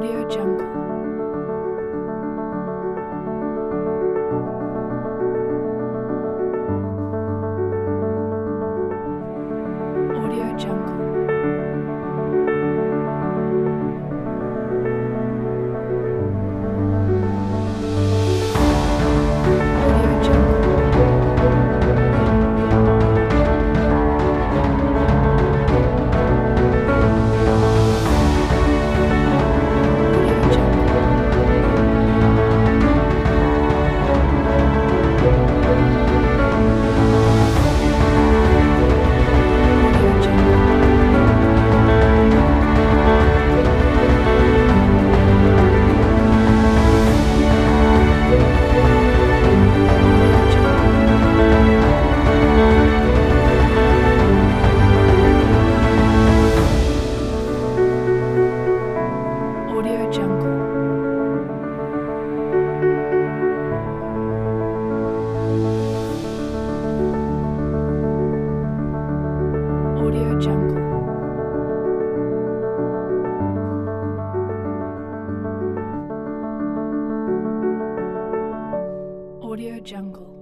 Audio Jungle. Audio Jungle. Audio Jungle. Audio Jungle. Audio Jungle. Audio Jungle. Audio Jungle. Audio Jungle. Audio Jungle.